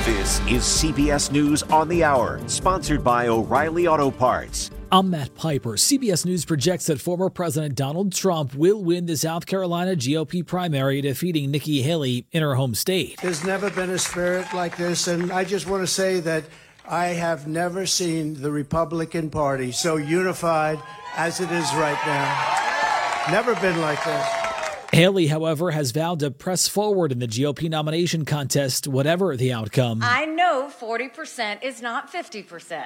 This is CBS News on the Hour, sponsored by O'Reilly Auto Parts. I'm Matt Piper. CBS News projects that former President Donald Trump will win the South Carolina GOP primary, defeating Nikki Haley in her home state. There's never been a spirit like this, and I just want to say that I have never seen the Republican Party so unified as it is right now. Never been like this. Haley, however, has vowed to press forward in the GOP nomination contest, whatever the outcome. I know 40% is not 50%.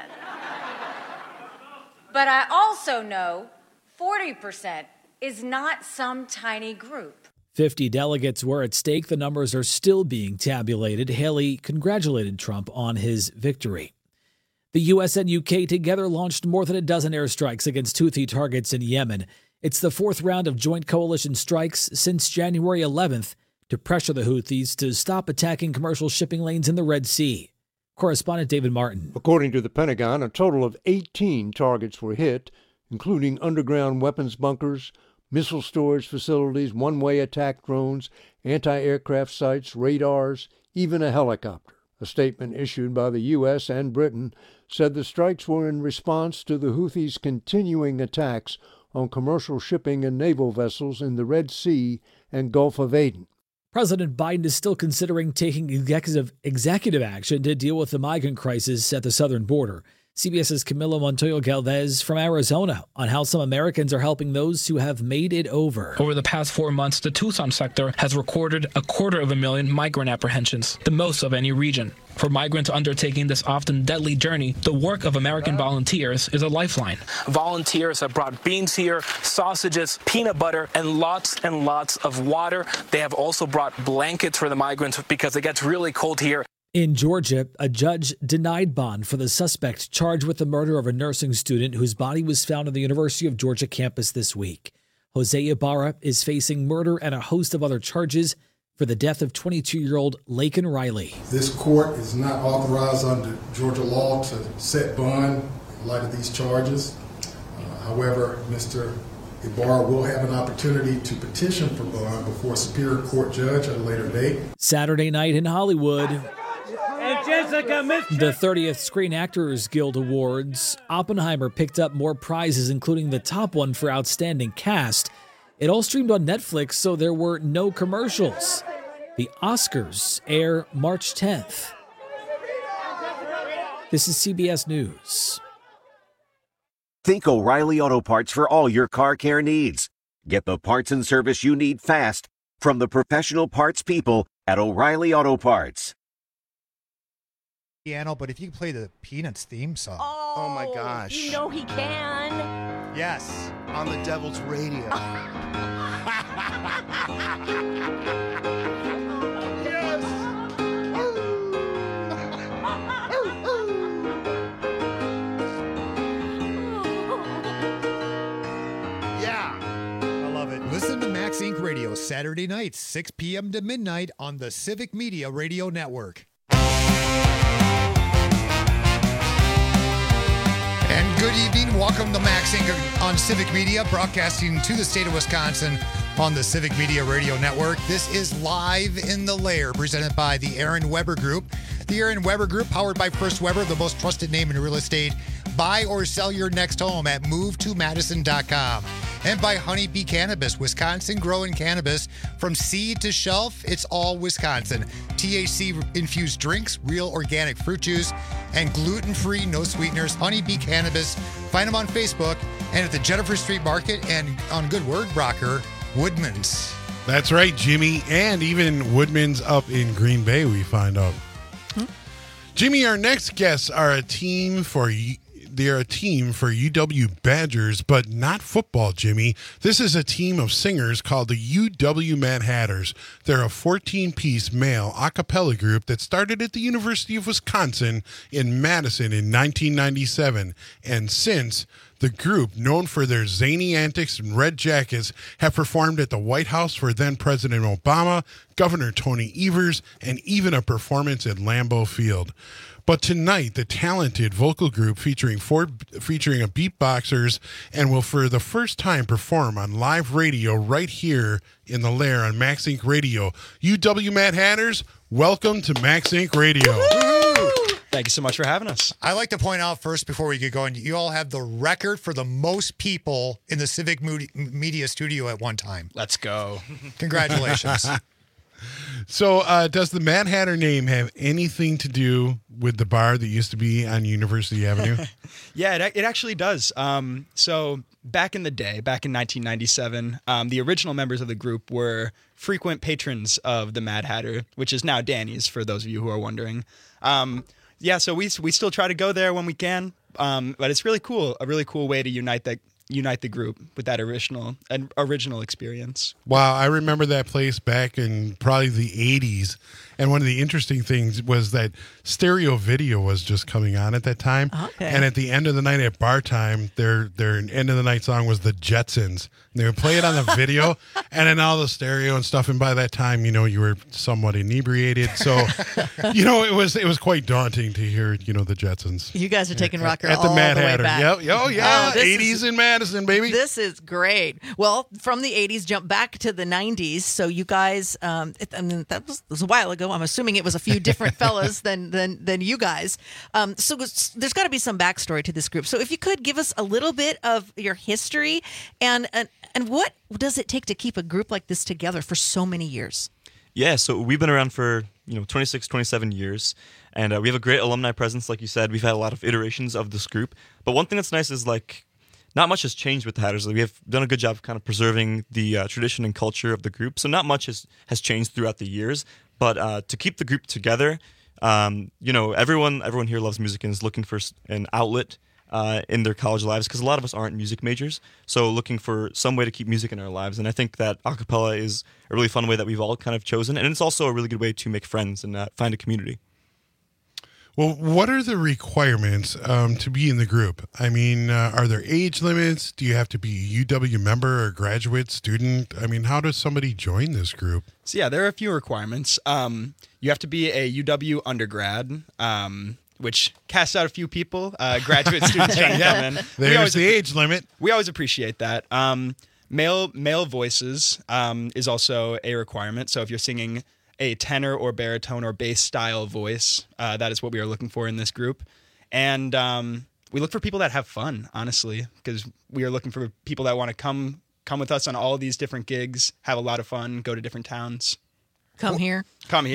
But I also know 40% is not some tiny group. 50 delegates were at stake. The numbers are still being tabulated. Haley congratulated Trump on his victory. The U.S. and U.K. together launched more than a dozen airstrikes against Houthi targets in Yemen. It's the fourth round of joint coalition strikes since January 11th to pressure the Houthis to stop attacking commercial shipping lanes in the Red Sea. Correspondent David Martin. According to the Pentagon, a total of 18 targets were hit, including underground weapons bunkers, missile storage facilities, one-way attack drones, anti-aircraft sites, radars, even a helicopter. A statement issued by the U.S. and Britain said the strikes were in response to the Houthis' continuing attacks on commercial shipping and naval vessels in the Red Sea and Gulf of Aden. President Biden is still considering taking executive action to deal with the migrant crisis at the southern border. CBS's Camilo Montoyo Galvez from Arizona on how some Americans are helping those who have made it over. Over the past 4 months, the Tucson sector has recorded 250,000 migrant apprehensions, the most of any region. For migrants undertaking this often deadly journey, the work of American volunteers is a lifeline. Volunteers have brought beans here, sausages, peanut butter, and lots of water. They have also brought blankets for the migrants because it gets really cold here. In Georgia, a judge denied bond for the suspect charged with the murder of a nursing student whose body was found on the University of Georgia campus this week. Jose Ibarra is facing murder and a host of other charges for the death of 22-year-old Laken Riley. This court is not authorized under Georgia law to set bond in light of these charges. However, Mr. Ibarra will have an opportunity to petition for bond before a Superior Court judge at a later date. Saturday night in Hollywood. The 30th Screen Actors Guild Awards. Oppenheimer picked up more prizes, including the top one for Outstanding Cast. It all streamed on Netflix, so there were no commercials. The Oscars air March 10th. This is CBS News. Think O'Reilly Auto Parts for all your car care needs. Get the parts and service you need fast from the professional parts people at O'Reilly Auto Parts. Piano, but if you play the Peanuts theme song. Oh my gosh. You know he can. Yes. On the Devil's Radio. Listen to Max Inc. Radio Saturday nights, 6 p.m. to midnight on the Civic Media Radio Network. And good evening. Welcome to Max Inc. on Civic Media, broadcasting to the state of Wisconsin on the Civic Media Radio Network. This is Live in the Lair, presented by the Aaron Weber Group. The Aaron Weber Group, powered by First Weber, the most trusted name in real estate. Buy or sell your next home at movetomadison.com. And by Honeybee Cannabis, Wisconsin growing cannabis from seed to shelf. It's all Wisconsin. THC-infused drinks, real organic fruit juice, and gluten-free, no sweeteners. Honeybee Cannabis. Find them on Facebook and at the Jennifer Street Market and on Good Word Brocker, Woodman's. That's right, Jimmy. And even Woodman's up in Green Bay, we find out. Jimmy, our next guests are a team for UW Badgers, but not football, Jimmy. This is a team of singers called the UW Mad Hatters. They're a 14-piece male a cappella group that started at the University of Wisconsin in Madison in 1997. And since, the group, known for their zany antics and red jackets, have performed at the White House for then-President Obama, Governor Tony Evers, and even a performance at Lambeau Field. But tonight, the talented vocal group featuring a beatboxers and will for the first time perform on live radio right here in the Lair on Max Inc. Radio. UW Mad Hatters, welcome to Max Inc. Radio. Thank you so much for having us. I like to point out first, before we get going, you all have the record for the most people in the Civic Media studio at one time. Let's go. Congratulations. So does the Mad Hatter name have anything to do with the bar that used to be on University Avenue? Yeah, it actually does. So back in the day, back in 1997, the original members of the group were frequent patrons of the Mad Hatter, which is now Danny's, for those of you who are wondering. Yeah, so we still try to go there when we can, but it's really cool, a really cool way to unite the group with that original experience. Wow, I remember that place back in probably the 80s. And one of the interesting things was that stereo video was just coming on at that time. Okay. And at the end of the night at bar time, their end of the night song was the Jetsons. And they would play it on the video and then all the stereo and stuff. And by that time, you were somewhat inebriated. So, it was quite daunting to hear, the Jetsons. You guys are taking rocker at the all Mad the way Hatter. back. Yep. Oh, yeah. Oh, 80s in Madison, baby. This is great. Well, from the 80s, jump back to the 90s. So you guys, that was a while ago. I'm assuming it was a few different fellas than you guys. So there's got to be some backstory to this group. So if you could give us a little bit of your history and what does it take to keep a group like this together for so many years? Yeah, so we've been around for 26, 27 years, and we have a great alumni presence. Like you said, we've had a lot of iterations of this group. But one thing that's nice is not much has changed with the Hatters. We have done a good job of kind of preserving the tradition and culture of the group. So not much has changed throughout the years. But to keep the group together, everyone here loves music and is looking for an outlet in their college lives, because a lot of us aren't music majors. So looking for some way to keep music in our lives. And I think that a cappella is a really fun way that we've all kind of chosen. And it's also a really good way to make friends and find a community. Well, what are the requirements to be in the group? I mean, are there age limits? Do you have to be a UW member or graduate student? I mean, how does somebody join this group? So yeah, there are a few requirements. You have to be a UW undergrad, which casts out a few people, graduate students trying to come in. There's the age limit. We always appreciate that. Male voices is also a requirement. So if you're singing a tenor or baritone or bass style voice, that is what we are looking for in this group. And we look for people that have fun, honestly, because we are looking for people that want to come with us on all these different gigs, have a lot of fun, go to different towns. Come here.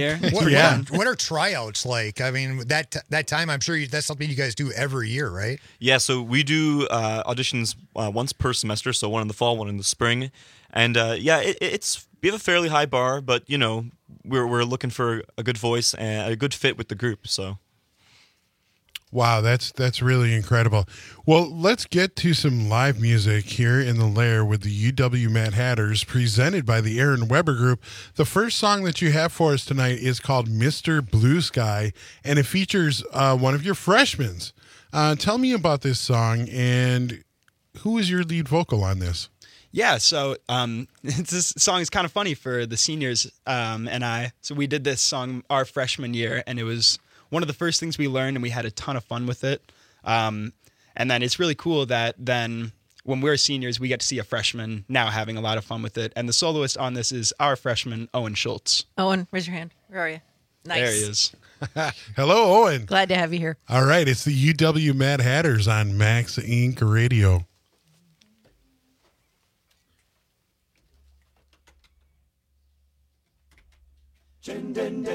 What are tryouts like? I mean, that time, I'm sure that's something you guys do every year, right? Yeah, so we do auditions once per semester, so one in the fall, one in the spring. And it's we have a fairly high bar, but we're looking for a good voice and a good fit with the group. So, wow, that's really incredible. Well, let's get to some live music here in the Lair with the UW Mad Hatters, presented by the Aaron Weber Group. The first song that you have for us tonight is called Mr. Blue Sky, and it features one of your freshmen. Tell me about this song, and who is your lead vocal on this? Yeah, so this song is kind of funny for the seniors and I. So we did this song our freshman year, and it was one of the first things we learned, and we had a ton of fun with it. And then it's really cool that then when we're seniors, we get to see a freshman now having a lot of fun with it. And the soloist on this is our freshman, Owen Schultz. Owen, raise your hand. Where are you? Nice. There he is. Hello, Owen. Glad to have you here. All right, it's the UW Mad Hatters on Max Inc. Radio. Sun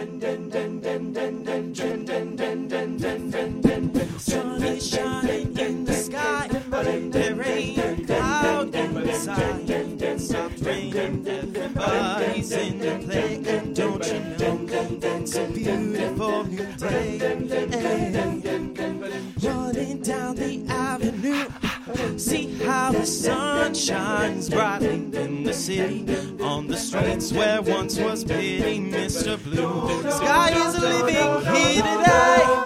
is shining in the sky, but there ain't a cloud inside. Stop raining, everybody's in the play. Don't you know it's a beautiful new day? Running down the avenue, see how the sun shines brightly in the city, on the streets where once was pity. Mr. Blue Sky is living here today.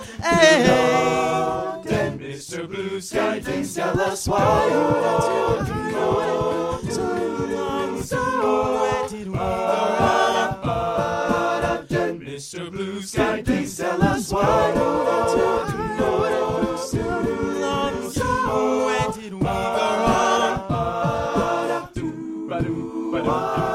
Hey, Mr. Blue Sky, please tell us why you want to go so long. So where did we go? Mr. Blue Sky, please tell us why you want to go so long. So where did we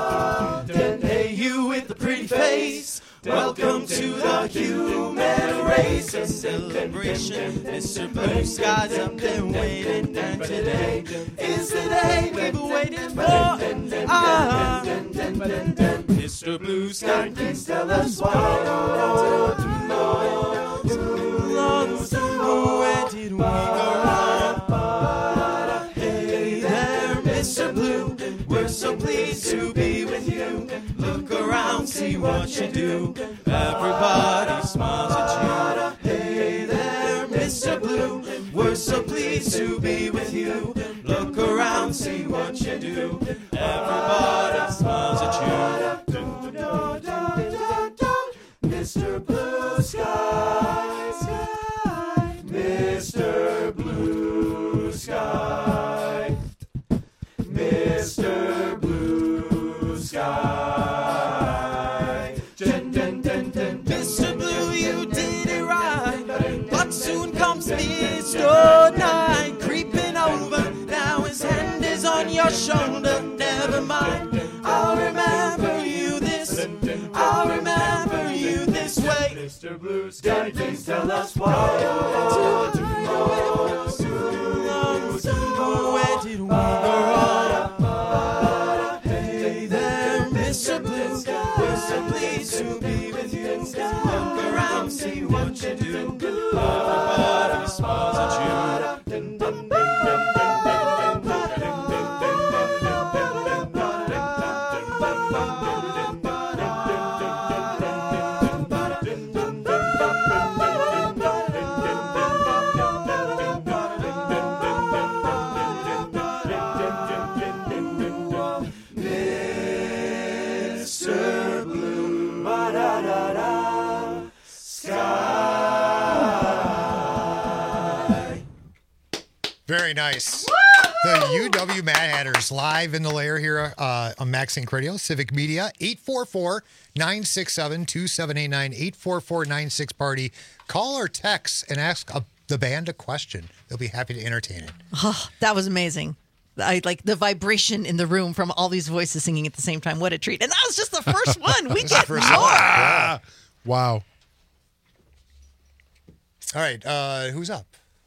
go? Hey, you with the pretty face, welcome to the human race. race, a celebration. Mr. Blue Sky's up there waiting, and today is the day we've been waiting for. Mr. Blue Sky, please tell us why. Where did we go wrong? Hey there, Mr. Blue, we're so pleased to be with you. Look around, see what you do. Everybody smiles at you. Hey there, Mr. Blue, we're so pleased to be with you. Look around, see what you do. Everybody smiles at you. Mr. Blue Sky, Mr. Blue Sky, Mr. Blue Sky. Mr. Blue, you did it right, but soon comes Mr. Night creeping over. Now his hand is on your shoulder. Never mind, I'll remember you this. I'll remember you this way. Mr. Blue Sky, please tell us why. Where did we go wrong? Hey there, Mr. Blue, we're so pleased to be with you. Look around, see what you do. Everybody smiles at you. Mr. Blue Sky. Very nice. The UW Mad Hatters live in the lair here on Max Inc. Radio, Civic Media, 844-967-2789, 844-96-PARTY. Call or text and ask the band a question. They'll be happy to entertain it. Oh, that was amazing. I like the vibration in the room from all these voices singing at the same time. What a treat. And that was just the first one. We get more. Wow. All right. Who's up?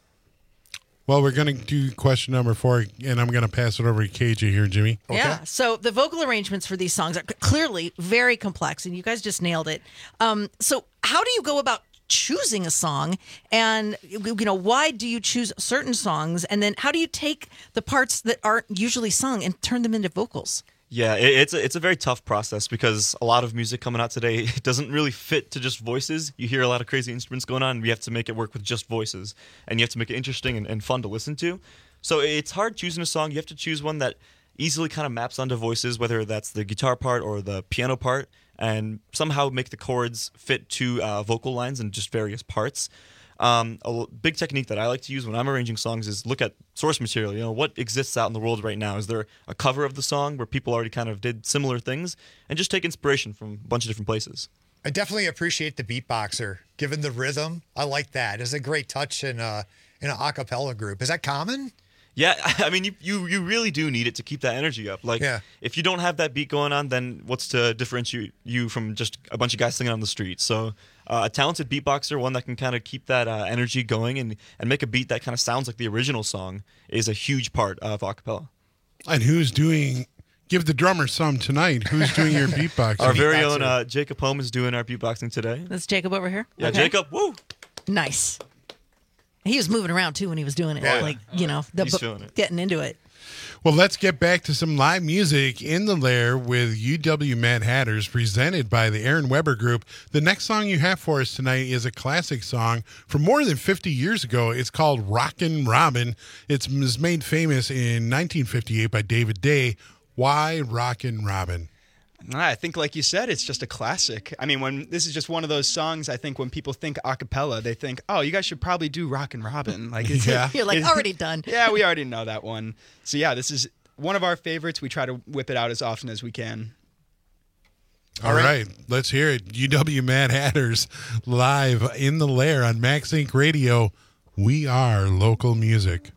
Well, we're going to do question number 4, and I'm going to pass it over to KJ here, Jimmy. Okay. Yeah. So the vocal arrangements for these songs are clearly very complex, and you guys just nailed it. So how do you go about choosing a song, and why do you choose certain songs, and then how do you take the parts that aren't usually sung and turn them into vocals? Yeah, it's a very tough process because a lot of music coming out today, it doesn't really fit to just voices. You hear a lot of crazy instruments going on, and we have to make it work with just voices, and you have to make it interesting and fun to listen to. So it's hard choosing a song. You have to choose one that easily kind of maps onto voices, whether that's the guitar part or the piano part, and somehow make the chords fit to vocal lines and just various parts. A big technique that I like to use when I'm arranging songs is look at source material. What exists out in the world right now? Is there a cover of the song where people already kind of did similar things? And just take inspiration from a bunch of different places. I definitely appreciate the beatboxer, given the rhythm. I like that. It's a great touch in an a cappella group. Is that common? Yeah, I mean, you really do need it to keep that energy up. Like, if you don't have that beat going on, then what's to differentiate you from just a bunch of guys singing on the street? So a talented beatboxer, one that can kind of keep that energy going and make a beat that kind of sounds like the original song is a huge part of a cappella. And who's doing... Give the drummer some tonight. Who's doing your beatboxing? Our very own Jacob Holm is doing our beatboxing today. That's Jacob over here? Yeah, okay. Jacob, woo! Nice. He was moving around, too, when he was doing it. Yeah. He's feeling it. Getting into it. Well, let's get back to some live music in the lair with UW Mad Hatters, presented by the Aaron Weber Group. The next song you have for us tonight is a classic song from more than 50 years ago. It's called Rockin' Robin. It was made famous in 1958 by David Day. Why Rockin' Robin? I think, like you said, it's just a classic. I mean, this is just one of those songs. I think when people think a cappella, they think, "Oh, you guys should probably do Rockin' Robin." Like, you're like already done. Yeah, we already know that one. So yeah, this is one of our favorites. We try to whip it out as often as we can. All right, let's hear it. UW Mad Hatters live in the lair on Max Inc. Radio. We are local music.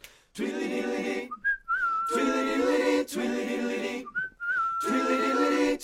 Tweedly-diddly-dee, tweedly-diddly-dee, tweedly-diddly-dee, tweedly-diddly-dee,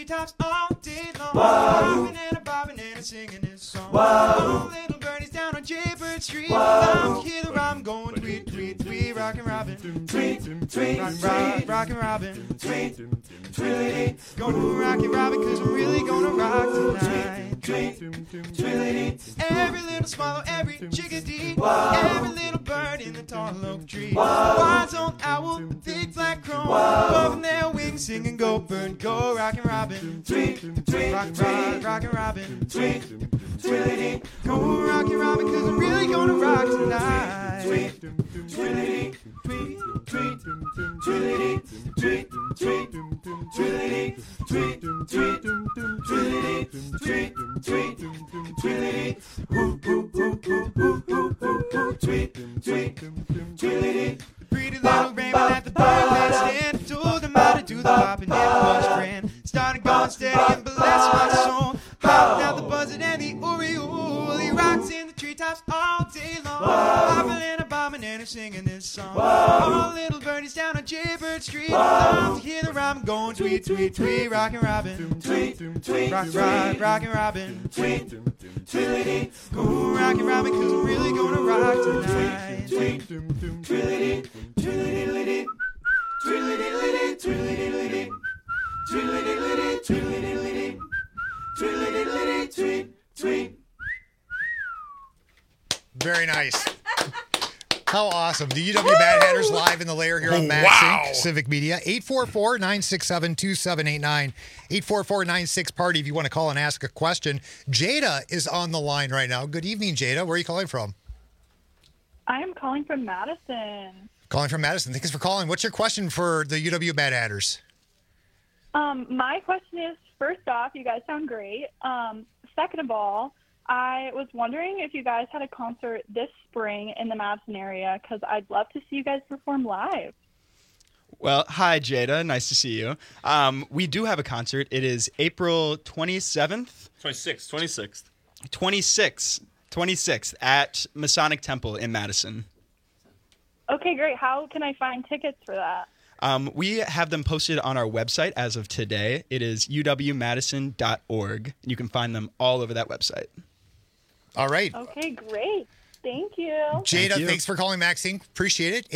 treetops all day long. Bobbing and a bobbing and a singing this song. All little birdies down on Jaybird Street. I'm here, I'm going tweet, tweet, tweet, rockin' robin. Tweet, tweet, rockin' robin. Tweet, tweet, gonna rockin' robin, cause I'm really gonna rock tonight. Tweet, tweet, every little swallow, every chickadee, every little bird in the tall oak tree. Wise-old owl, big black crow, above their wings singing go bird, go rockin' robin. Tweet, tweet, rockin' robin. Tweet, tweet, go rockin' robin, cause I'm really gonna rock tonight. Tweet, tweet, tweet, tweet, tweet, tweet, tweet, tweet, tweet, tweet, tweet, tweet, tweet, tweet, whoop, whoop, whoop, whoop, whoop, whoop, whoop, tweet, tweet, tweet. Pretty little rainbow at the bird stand, told him how to do the poppin' and it was grand. Started going steady and bless my soul. Hopping out the buzzard and the oriole. He rocks in the treetops all day long. Bobbing and a bombing and a singing this song. All little birdies down on Jaybird Street. Love to hear the rhyme going tweet, tweet, tweet, rockin' robin. Tweet, tweet, rockin' robin. Tweet, tweet, go rockin' robin, cause I'm really gonna rock tonight. Tweet, tweet, tweet, tweet, tweet, tweet, tweet. Very nice. How awesome. The UW Mad Hatters live in the lair here on Max Inc. Civic Media. 844-967-2789. 844-96-PARTY if you want to call and ask a question. Jada is on the line right now. Good evening, Jada. Where are you calling from? I am calling from Madison. Calling from Madison. Thanks for calling. What's your question for the UW Mad Hatters? My question is, first off, you guys sound great. Second of all, I was wondering if you guys had a concert this spring in the Madison area, because I'd love to see you guys perform live. Well, hi, Jada. Nice to see you. We do have a concert. It is April 27th? 26th at Masonic Temple in Madison. Okay, great. How can I find tickets for that? We have them posted on our website as of today. It is uwmadison.org. You can find them all over that website. All right. Okay, great. Thank you. Jada, thanks for calling Max Inc. Appreciate it.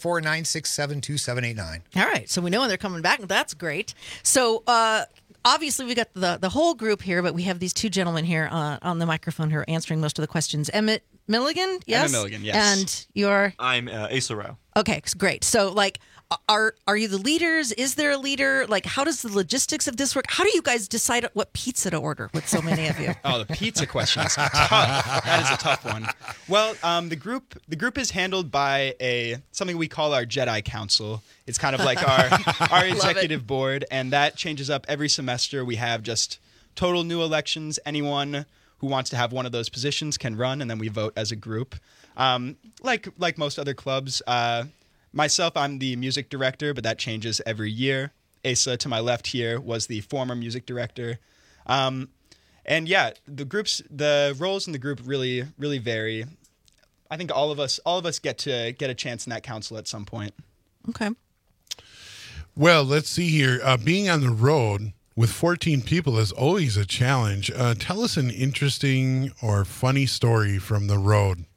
844-967-2789. All right, so we know when they're coming back. That's great. So obviously we got the whole group here, but we have these two gentlemen here on the microphone who are answering most of the questions. Emmett Milligan, yes? Emmett Milligan, yes. And you're? I'm Asa Rao. Okay, great. So, like, are you the leaders? Is there a leader? Like, how does the logistics of this work? How do you guys decide what pizza to order with so many of you? Oh, the pizza question is tough. That is a tough one. Well, the group is handled by something we call our Jedi Council. It's kind of like our executive board, and that changes up every semester. We have just total new elections. Anyone who wants to have one of those positions can run, and then we vote as a group. Like most other clubs, myself, I'm the music director, but that changes every year. Asa, to my left here, was the former music director. And yeah, the roles in the group really, really vary. I think all of us get a chance in that council at some point. Okay. Well, let's see here. Being on the road with 14 people is always a challenge. Tell us an interesting or funny story from the road.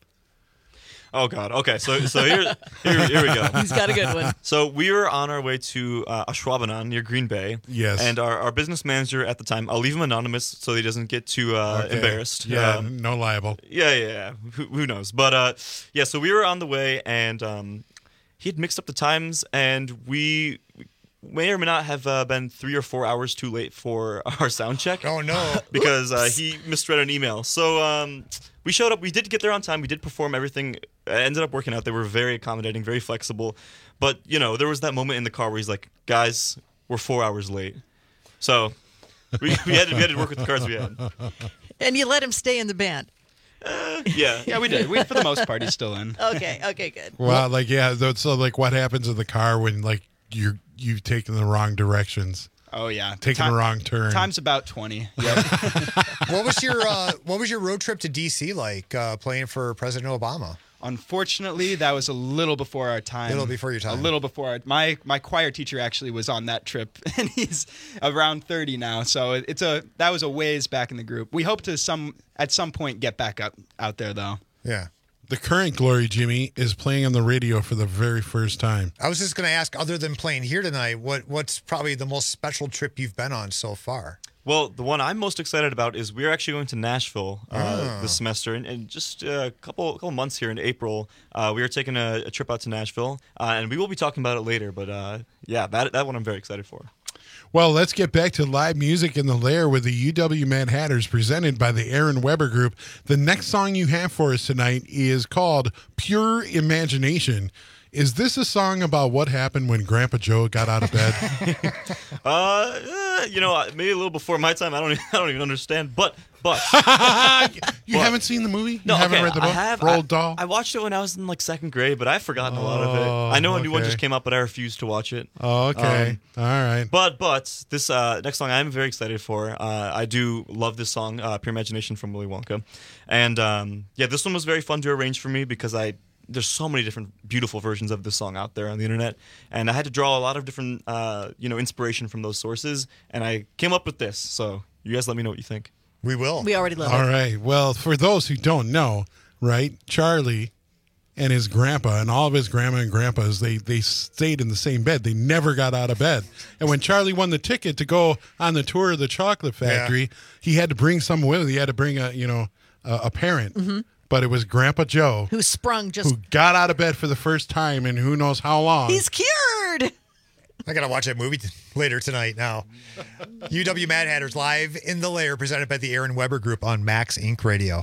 Oh God. Okay. So here we go. He's got a good one. So we were on our way to Ashwaubenon near Green Bay. Yes. And our business manager at the time, I'll leave him anonymous so he doesn't get too embarrassed. Yeah. No liable. Yeah. Who knows? But yeah. So we were on the way, and he had mixed up the times, and we may or may not have been 3 or 4 hours too late for our sound check. Oh no! Because he misread an email. So we showed up. We did get there on time. We did perform everything. It ended up working out. They were very accommodating, very flexible. But there was that moment in the car where he's like, "Guys, we're 4 hours late." So we had to work with the cards we had. And you let him stay in the band. Yeah, we did. For the most part, he's still in. Okay, good. Wow, so what happens in the car when you've taken the wrong directions? Oh yeah, taking the wrong turn. Time's about 20. Yep. What was your road trip to DC like, playing for President Obama? Unfortunately, that was a little before our time. A little before your time. A little before my choir teacher actually was on that trip, and he's around 30 now. So that was a ways back in the group. We hope to at some point get back out there though. Yeah. The current Glory, Jimmy, is playing on the radio for the very first time. I was just going to ask, other than playing here tonight, what's probably the most special trip you've been on so far? Well, the one I'm most excited about is we're actually going to Nashville this semester, and just a couple months here in April, we are taking a trip out to Nashville, and we will be talking about it later. But that one I'm very excited for. Well, let's get back to live music in the Lair with the UW Mad Hatters, presented by the Aaron Weber Group. The next song you have for us tonight is called "Pure Imagination." Is this a song about what happened when Grandpa Joe got out of bed? Maybe a little before my time. I don't even understand. But you haven't seen the movie? No, you haven't okay, read the book? I have. Roald Dahl? I watched it when I was in second grade, but I've forgotten a lot of it. I know a new one just came out, but I refuse to watch it. Oh, okay. All right. But this next song I'm very excited for. I do love this song, Pure Imagination from Willy Wonka. And this one was very fun to arrange for me because there's so many different beautiful versions of this song out there on the internet, and I had to draw a lot of different inspiration from those sources, and I came up with this. So you guys let me know what you think. We will. We already love it. All right. Well, for those who don't know, right, Charlie and his grandpa and all of his grandma and grandpas, they stayed in the same bed. They never got out of bed. And when Charlie won the ticket to go on the tour of the chocolate factory, he had to bring someone with him. He had to bring a parent. Mm-hmm. But it was Grandpa Joe who got out of bed for the first time in who knows how long. He's cured. I got to watch that movie later tonight now. UW Mad Hatters live in the Lair, presented by the Aaron Weber Group on Max Inc. Radio.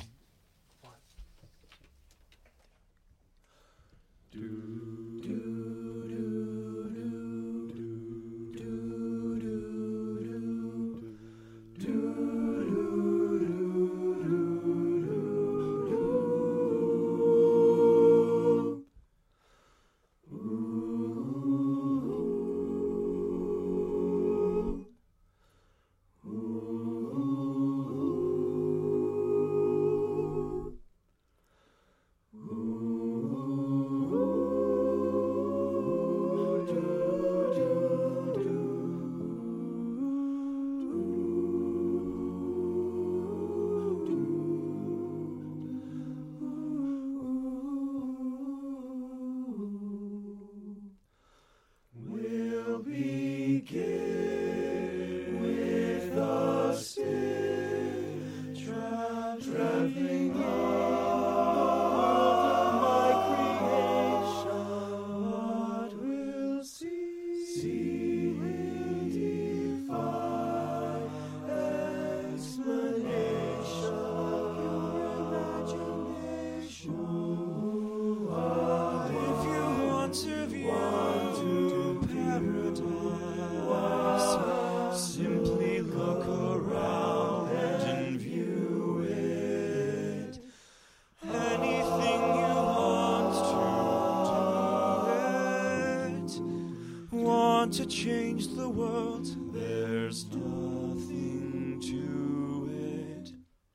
To change the world, there's nothing to it.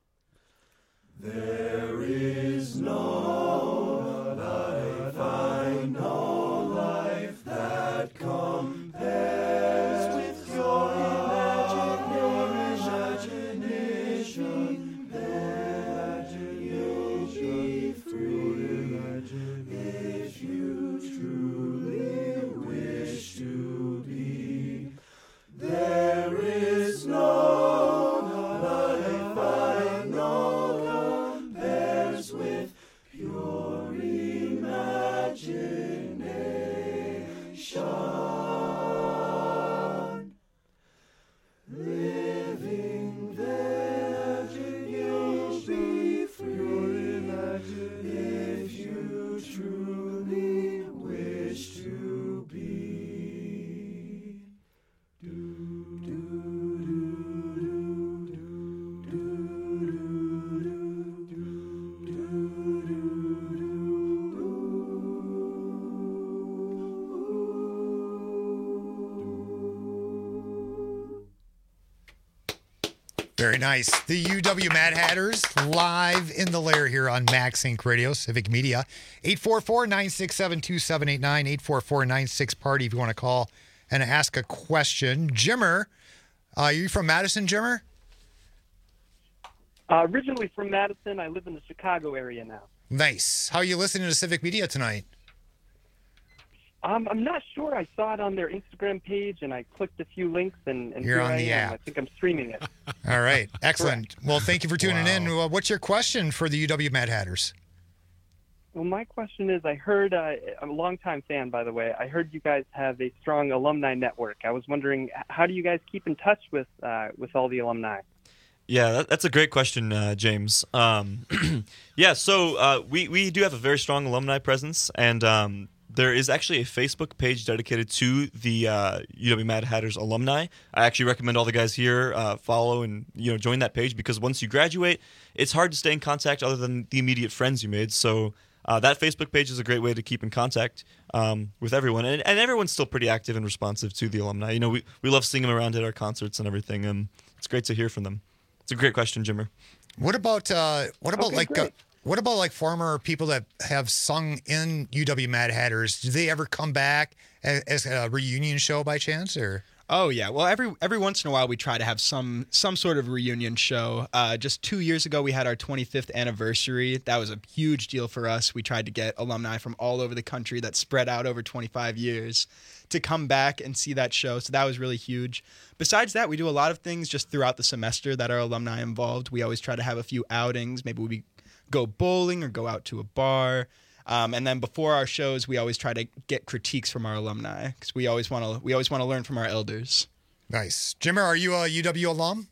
There is no life, I know life that compares with your imagination. Then you'll be free if you truly wish to be Very nice. The UW Mad Hatters live in the lair here on Max Inc. Radio, Civic Media. 844-967-2789, 844-96-PARTY if you want to call and ask a question. Jimmer, are you from Madison, Jimmer? Originally from Madison. I live in the Chicago area now. Nice. How are you listening to Civic Media tonight? I'm not sure. I saw it on their Instagram page, and I clicked a few links, and You're here on I the am. app. I think I'm streaming it. All right. Excellent. Well, thank you for tuning in. What's your question for the UW Mad Hatters? Well, my question is, I heard, I'm a longtime fan, by the way. I heard you guys have a strong alumni network. I was wondering, how do you guys keep in touch with all the alumni? Yeah, that's a great question, James. Yeah, so we do have a very strong alumni presence, and there is actually a Facebook page dedicated to the UW Mad Hatters alumni. I actually recommend all the guys here follow and join that page, because once you graduate, it's hard to stay in contact other than the immediate friends you made. So that Facebook page is a great way to keep in contact with everyone, and everyone's still pretty active and responsive to the alumni. We love seeing them around at our concerts and everything, and it's great to hear from them. It's a great question, Jimmer. What about former people that have sung in UW Mad Hatters? Do they ever come back as a reunion show by chance, or? Oh yeah, well every once in a while we try to have some sort of reunion show. Just 2 years ago we had our 25th anniversary. That was a huge deal for us. We tried to get alumni from all over the country that spread out over 25 years to come back and see that show. So that was really huge. Besides that, we do a lot of things just throughout the semester that are alumni involved. We always try to have a few outings. Maybe we go bowling or go out to a bar. And then before our shows, we always try to get critiques from our alumni, because we always want to learn from our elders. Nice. Jimmer, are you a UW alum?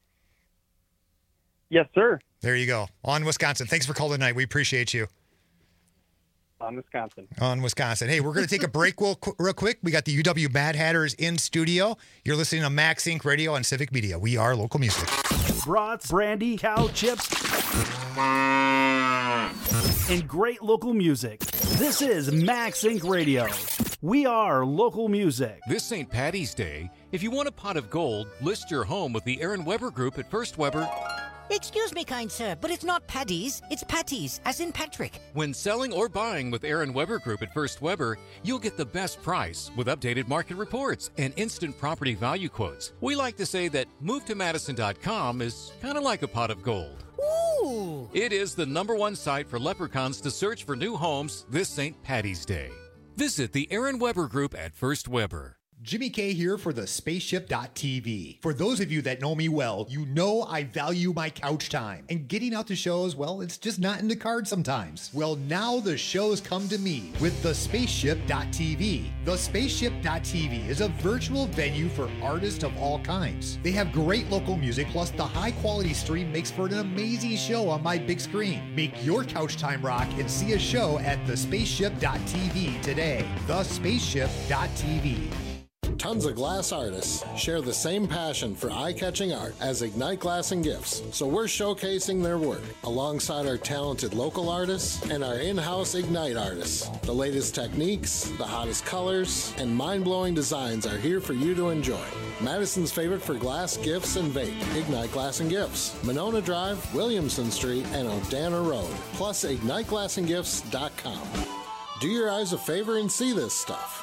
Yes, sir. There you go. On Wisconsin. Thanks for calling tonight. We appreciate you. On Wisconsin. On Wisconsin. Hey, we're going to take a break real quick. We got the UW Mad Hatters in studio. You're listening to Max Inc. Radio on Civic Media. We are local music. Brats, brandy, cow chips, and great local music. This is Max Inc. Radio. We are local music. This St. Paddy's Day, if you want a pot of gold, list your home with the Aaron Weber Group at First Weber. Excuse me, kind sir, but it's not Paddy's, it's Patties, as in Patrick. When selling or buying with Aaron Weber Group at First Weber, you'll get the best price with updated market reports and instant property value quotes. We like to say that MoveToMadison.com is kind of like a pot of gold. Ooh! It is the #1 site for leprechauns to search for new homes this St. Paddy's Day. Visit the Aaron Weber Group at First Weber. Jimmy K here for the Spaceship.tv. For those of you that know me well, you know I value my couch time. And getting out to shows, well, it's just not in the cards sometimes. Well, now the shows come to me with the Spaceship.tv. The Spaceship.tv is a virtual venue for artists of all kinds. They have great local music, plus the high-quality stream makes for an amazing show on my big screen. Make your couch time rock and see a show at the Spaceship.tv today. The Spaceship.tv. Tons of glass artists share the same passion for eye-catching art as Ignite Glass and Gifts, so we're showcasing their work alongside our talented local artists and our in-house Ignite artists. The latest techniques, the hottest colors, and mind-blowing designs are here for you to enjoy. Madison's favorite for glass, gifts, and vape, Ignite Glass and Gifts, Monona Drive, Williamson Street, and Odana Road, plus IgniteGlassandGifts.com. Do your eyes a favor and see this stuff.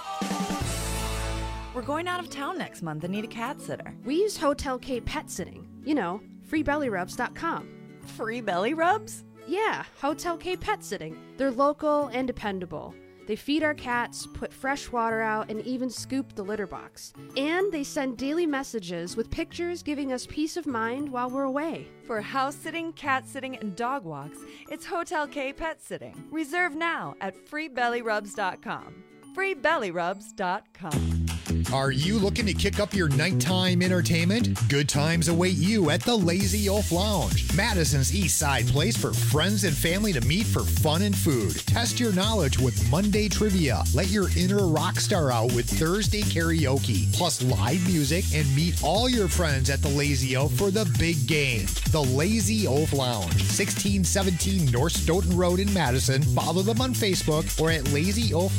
We're going out of town next month and need a cat sitter. We use Hotel K Pet Sitting. You know, freebellyrubs.com. Free belly rubs? Yeah, Hotel K Pet Sitting. They're local and dependable. They feed our cats, put fresh water out, and even scoop the litter box. And they send daily messages with pictures giving us peace of mind while we're away. For house sitting, cat sitting, and dog walks, it's Hotel K Pet Sitting. Reserve now at freebellyrubs.com. freebellyrubs.com. Are you looking to kick up your nighttime entertainment? Good times await you at the Lazy Oaf Lounge, Madison's East Side place for friends and family to meet for fun and food. Test your knowledge with Monday trivia. Let your inner rock star out with Thursday karaoke, plus live music, and meet all your friends at the Lazy Oaf for the big game. The Lazy Oaf Lounge, 1617 North Stoughton Road in Madison. Follow them on Facebook or at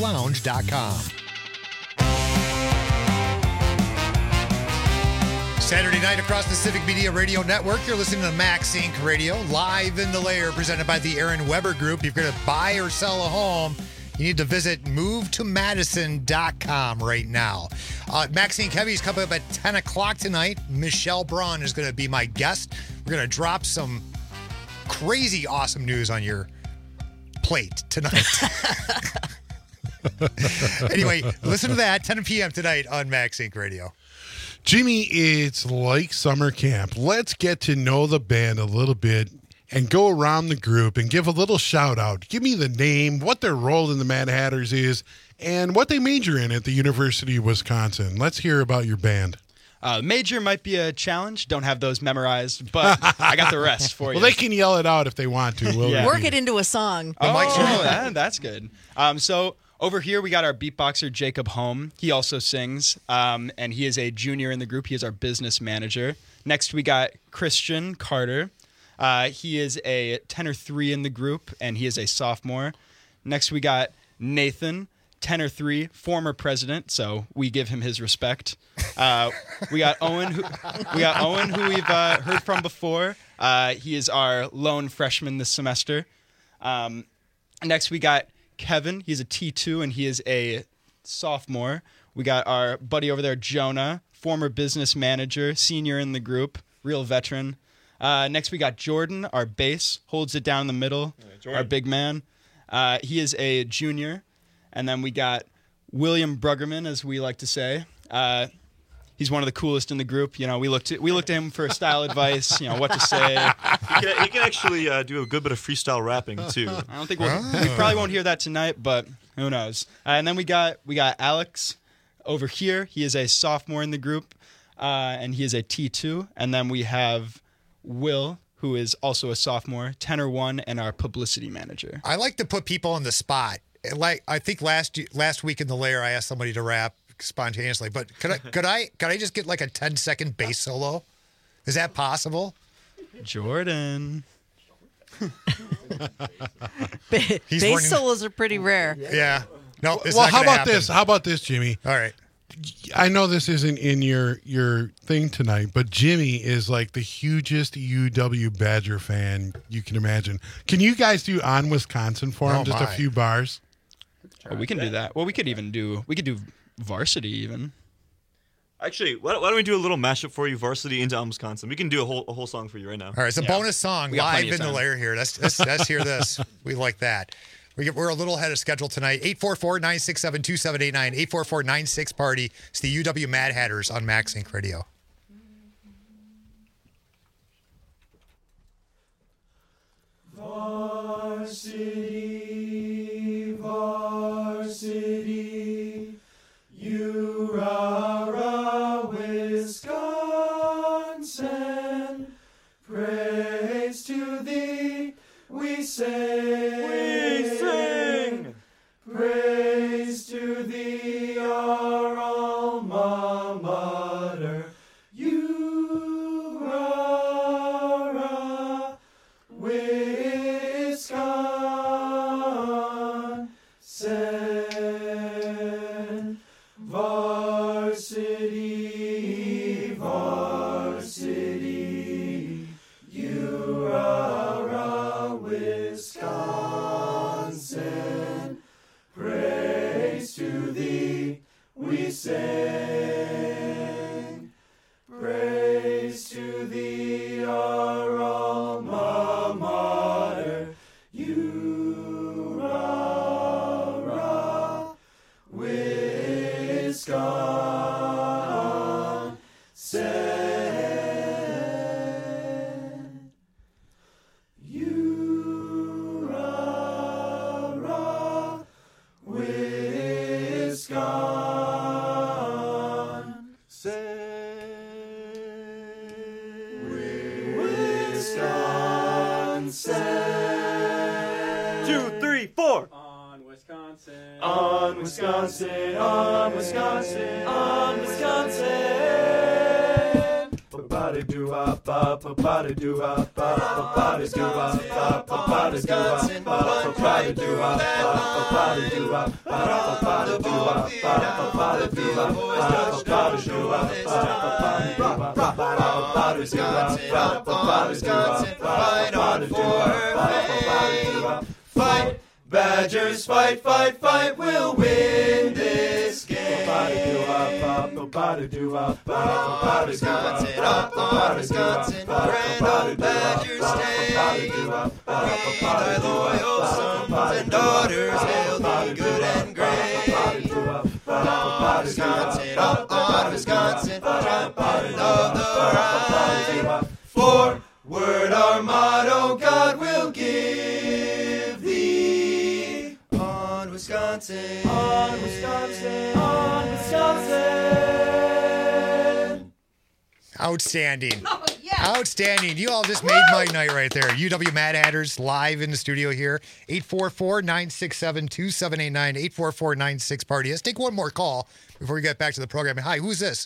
lazyoaflounge.com. Saturday night across the Civic Media Radio Network. You're listening to Max Inc. Radio, live in the lair, presented by the Aaron Weber Group. If you're going to buy or sell a home, you need to visit movetomadison.com right now. Max Inc. Heavy is coming up at 10 o'clock tonight. Michelle Braun is going to be my guest. We're going to drop some crazy awesome news on your plate tonight. Anyway, listen to that, 10 p.m. tonight on Max Inc. Radio. Jimmy, it's like summer camp. Let's get to know the band a little bit and go around the group and give a little shout out. Give me the name, what their role in the Mad Hatters is, and what they major in at the University of Wisconsin. Let's hear about your band. Major might be a challenge. Don't have those memorized, but I got the rest for you. Well, they can yell it out if they want to. Yeah. Work it into a song. That's good. So over here, we got our beatboxer, Jacob Holm. He also sings, and he is a junior in the group. He is our business manager. Next, we got Christian Carter. He is a tenor 3 in the group, and he is a sophomore. Next, we got Nathan, tenor 3, former president, so we give him his respect. We got Owen, who we've heard from before. He is our lone freshman this semester. Next, we got Kevin. He's a T2, and he is a sophomore. We got our buddy over there, Jonah, former business manager, senior in the group, real veteran. Next, we got Jordan, our bass, holds it down the middle, our big man. He is a junior. And then we got William Bruggerman, as we like to say. He's one of the coolest in the group. You know, we looked at him for style advice. You know, what to say. He can actually do a good bit of freestyle rapping too. I don't think we probably won't hear that tonight, but who knows? And then we got Alex over here. He is a sophomore in the group, and he is a T2. And then we have Will, who is also a sophomore, tenor 1, and our publicity manager. I like to put people on the spot. Like I think last week in the lair, I asked somebody to rap spontaneously, but could I just get like a 10-second bass solo? Is that possible? Jordan. Bass solos are pretty rare. Yeah. No. Well, how about this? How about this, Jimmy? All right. I know this isn't in your thing tonight, but Jimmy is like the hugest UW Badger fan you can imagine. Can you guys do On Wisconsin for him? Just a few bars? Oh, we can do that. Well, we could do Varsity even. Actually, why don't we do a little mashup for you, Varsity into On Wisconsin? We can do a whole song for you right now. All right, it's a bonus song live in the lair here. Let's hear this. We like that. We're a little ahead of schedule tonight. 844-967-2789. 844-96-PARTY. It's the UW Mad Hatters on Max Inc. Radio. Varsity, varsity, Urawa, Wisconsin. Praise to thee, we sing. We sing. Praise to thee, our alma mater. Urawa, Wisconsin. Varsity, varsity, Urawa, Wisconsin. Praise to thee, we sing. Praise to thee, our alma mater. Urawa, Wisconsin. Urawa, Wisconsin. 2, 3, 4. On Wisconsin, on Wisconsin, on Wisconsin, on Wisconsin. Ba-ba-da-doo-wop-bop, fight on for fame. Fight, Badgers, fight, fight, fight, we'll win this game. Wisconsin, up on Wisconsin, grand old Badgers Day. We thy loyal sons and daughters, hail thee good and great. Wisconsin, up on Wisconsin, champion of the right. Forward our motto, God will give thee. On Wisconsin, on Wisconsin, on Wisconsin. Outstanding. Oh, yes. Outstanding. You all just made my night right there. UW Mad Hatters live in the studio here. 844-967-2789. 844-96-PARTY. Let's take one more call before we get back to the program. Hi, who's this?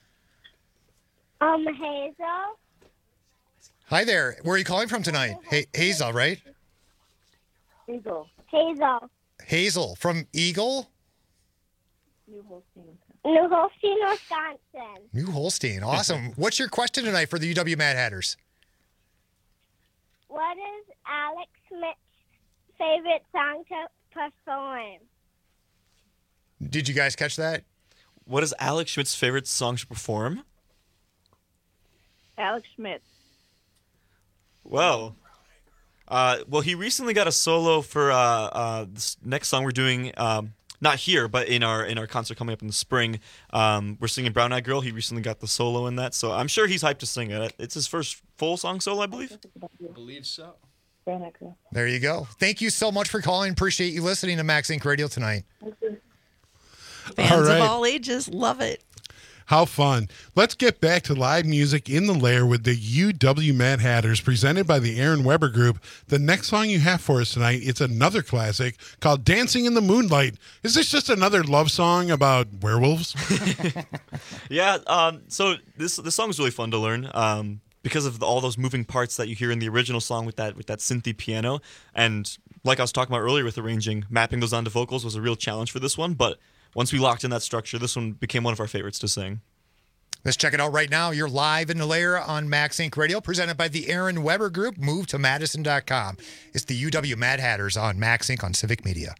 Hazel. Hi there. Where are you calling from tonight? Hazel, right? Hazel. Hazel from Eagle? New Holstein, Wisconsin. New Holstein. Awesome. What's your question tonight for the UW Mad Hatters? What is Alex Smith's favorite song to perform? Did you guys catch that? What is Alex Schmidt's favorite song to perform? Alex Smith. Well, he recently got a solo for this next song we're doing. Not here, but in our concert coming up in the spring. We're singing Brown Eyed Girl. He recently got the solo in that, so I'm sure he's hyped to sing it. It's his first full song solo, I believe. I believe so. Brown Eyed Girl. There you go. Thank you so much for calling. Appreciate you listening to Max Inc. Radio tonight. Fans of all ages love it. How fun. Let's get back to live music in the lair with the UW Mad Hatters presented by the Aaron Weber Group. The next song you have for us tonight, it's another classic called Dancing in the Moonlight. Is this just another love song about werewolves? Yeah, so this song is really fun to learn because of all those moving parts that you hear in the original song with that synthy piano. And like I was talking about earlier with arranging, mapping those onto vocals was a real challenge for this one, but once we locked in that structure, this one became one of our favorites to sing. Let's check it out right now. You're live in the lair on Max Inc. Radio, presented by the Aaron Weber Group. Move to Madison.com. It's the UW Mad Hatters on Max Inc. on Civic Media.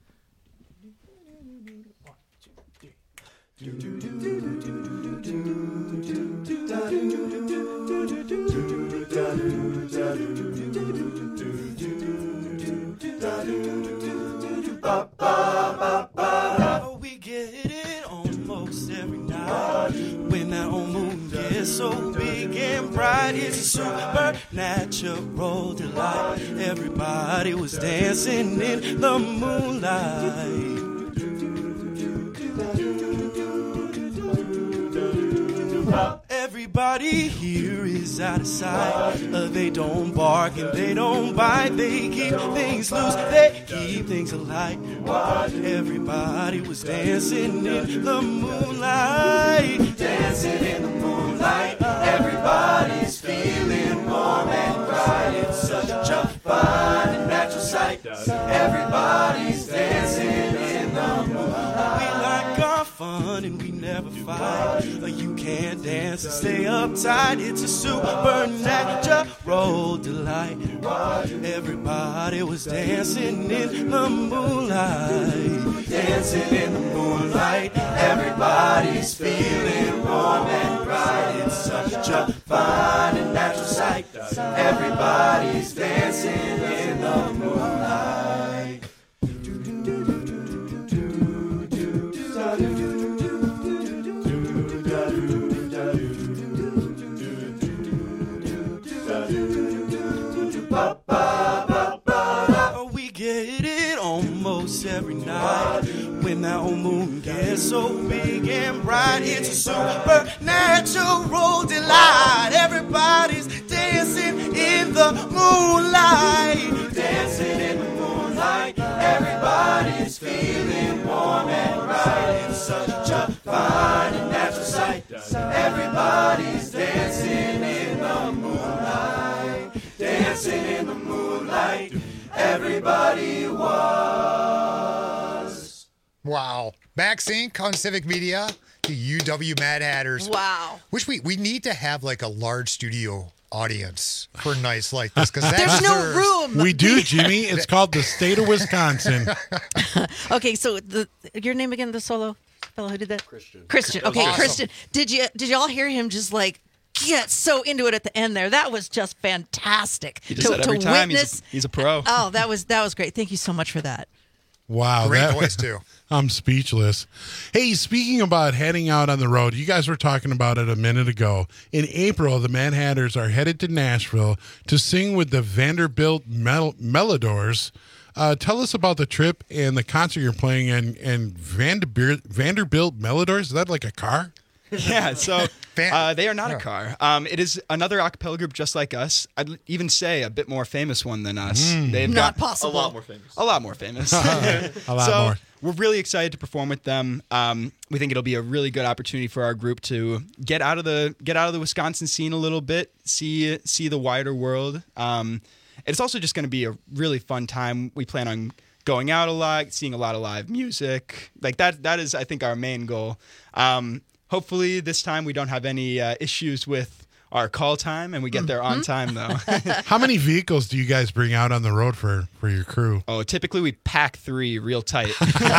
We get it almost every night when that old moon gets so big and bright. It's a supernatural delight. Everybody was dancing in the moonlight. Everybody here is out of sight. They don't bark and they don't bite. They keep things loose, they keep things alight. Everybody was dancing in the moonlight. Dancing in the moonlight. Everybody's feeling warm and bright. It's such a fine and natural sight. Everybody's dancing in the moonlight. We like our fun and we never fight. You can't dance and stay uptight. It's a supernatural delight. Everybody was dancing in the moonlight. Dancing in the moonlight. Everybody's feeling warm and bright. It's such a fine and natural sight. Everybody's dancing in the moonlight. We get it almost every night when that old moon gets so big and bright. It's a supernatural delight. Everybody's dancing in the moonlight. Dancing in the moonlight. Everybody's feeling warm and bright. It's such a fine and natural sight. Everybody's dancing in the moonlight. dancing in the moonlight. Everybody was. Wow. Max Inc. on Civic Media, the UW Mad Hatters. Wow. Wish we need to have like a large studio audience for nights like this because There's no room. We do, Jimmy. It's called the state of Wisconsin. Okay, so your name again, the solo fellow who did that? Christian. Christian. Okay, Awesome. Christian. Did y'all hear him just like get so into it at the end there? That was just fantastic. He does that every time. He's a pro. Oh, that was great. Thank you so much for that. Wow. Great voice, too. I'm speechless. Hey, speaking about heading out on the road, you guys were talking about it a minute ago. In April, the Mad Hatters are headed to Nashville to sing with the Vanderbilt Melodors. Tell us about the trip and the concert you're playing in Vanderbilt Melodors. Is that like a car? Yeah, so they are not a car. It is another a cappella group just like us. I'd even say a bit more famous one than us. They've Not got possible. A lot more famous. a lot more famous. A lot so more. We're really excited to perform with them. We think it'll be a really good opportunity for our group to get out of the Wisconsin scene a little bit, see the wider world. It's also just going to be a really fun time. We plan on going out a lot, seeing a lot of live music. Like that is, I think, our main goal. Hopefully this time we don't have any issues with our call time and we get there on time, though. How many vehicles do you guys bring out on the road for your crew? Oh, typically we pack 3 real tight.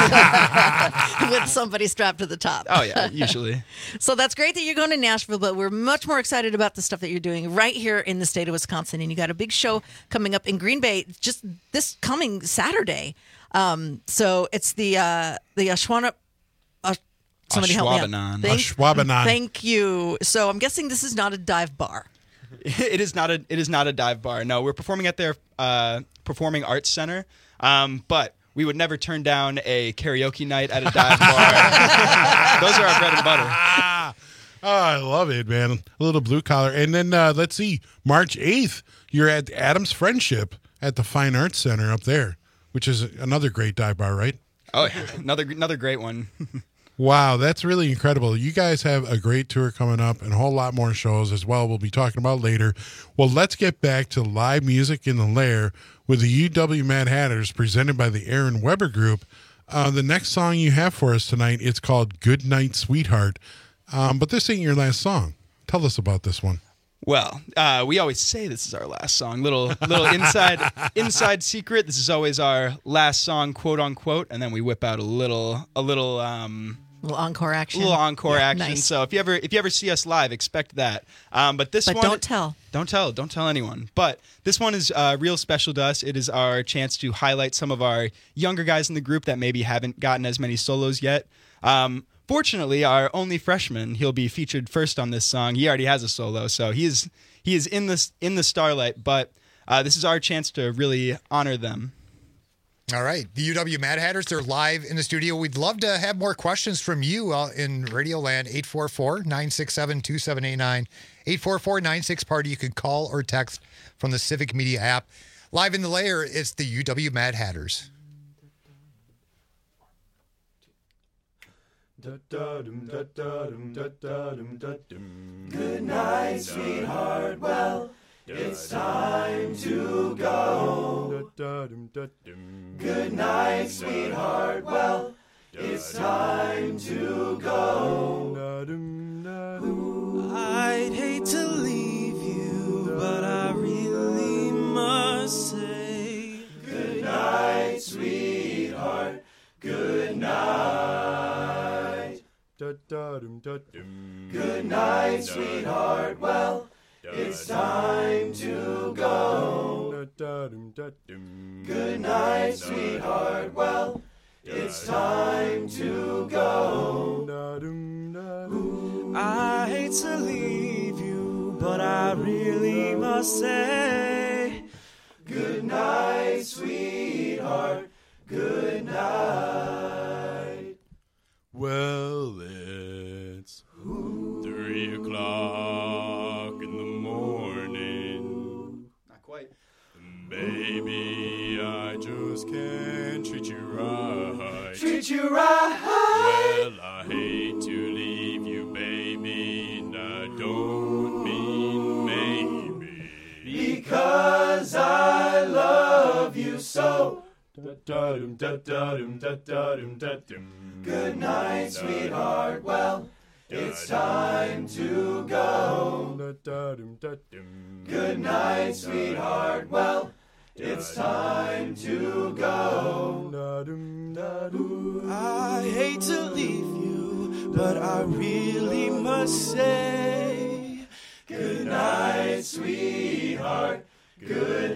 With somebody strapped to the top. Oh, yeah, usually. So that's great that you're going to Nashville, but we're much more excited about the stuff that you're doing right here in the state of Wisconsin. And you got a big show coming up in Green Bay just this coming Saturday. So it's the Ashwana. Somebody help me out. Ashwaubenon. Thank you. So I'm guessing this is not a dive bar. It is not a dive bar. No, we're performing at their Performing Arts Center. But we would never turn down a karaoke night at a dive bar. Those are our bread and butter. Oh, I love it, man. A little blue collar. And then let's see, March 8th, you're at Adams Friendship at the Fine Arts Center up there, which is another great dive bar, right? Oh, yeah. Another great one. Wow, that's really incredible. You guys have a great tour coming up and a whole lot more shows as well we'll be talking about later. Well, let's get back to live music in the Lair with the UW Mad Hatters presented by the Aaron Weber Group. The next song you have for us tonight, it's called Good Night, Sweetheart. But this ain't your last song. Tell us about this one. Well, we always say this is our last song. Little inside secret. This is always our last song, quote unquote, and then we whip out a little encore action. Nice. So if you ever see us live, expect that. But one, don't tell. Don't tell anyone. But this one is real special to us. It is our chance to highlight some of our younger guys in the group that maybe haven't gotten as many solos yet. Fortunately, our only freshman, he'll be featured first on this song. He already has a solo, so he is in the starlight. But this is our chance to really honor them. All right. The UW Mad Hatters, they're live in the studio. We'd love to have more questions from you in Radioland, 844-967-2789, 844-96-PARTY. You can call or text from the Civic Media app. Live in the Lair, it's the UW Mad Hatters. Good night, sweetheart. Well, it's time to go. Good night, sweetheart. Well, it's time to go. I'd hate to leave you, but I really must say good night, sweetheart. Good night. Good night, sweetheart. Well, it's time to go. Good night, sweetheart. Well, it's time to go. I hate to leave you, but I really must say good night, sweetheart. Good night. Well, it's 3 o'clock in the morning. Not quite. Baby, I just can't treat you right. Treat you right. Well, I hate to leave you, baby, and I don't mean maybe. Because Good night, sweetheart. Well, it's time to go. Good night, sweetheart. Well, it's time to go. I hate to leave you, but I really must say, good night, sweetheart. Good